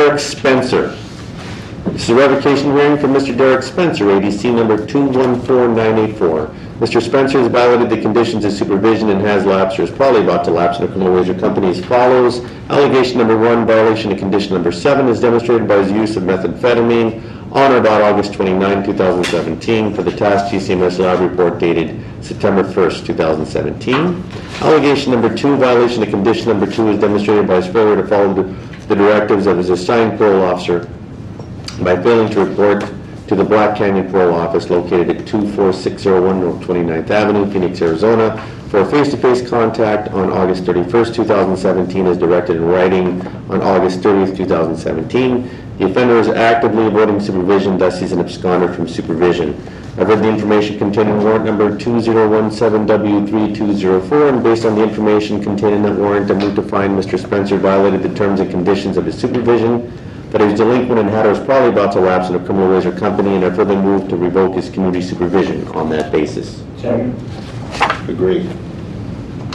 Derek Spencer. This is a revocation hearing for Mr. Derek Spencer, ADC number 214984. Mr. Spencer has violated the conditions of supervision and has lapsed or is probably about to lapse in a criminal wager company as follows. Allegation number 1, violation of condition number 7 is demonstrated by his use of methamphetamine on or about August 29, 2017 for the task GCMS lab report dated September 1st, 2017. Allegation number 2, violation of condition number 2 is demonstrated by his failure to follow the directives of his assigned parole officer by failing to report to the Black Canyon Parole Office located at 24601 North 29th Avenue, Phoenix, Arizona, for a face-to-face contact on August 31st, 2017 as directed in writing on August 30th, 2017. The offender is actively avoiding supervision, thus he's an absconder from supervision. I've read the information contained in warrant number 2017W3204, and based on the information contained in that warrant, I move to find Mr. Spencer violated the terms and conditions of his supervision, that he was delinquent and had or was probably about to lapse in a criminal wager company, and I further move to revoke his community supervision on that basis. Second. Agreed.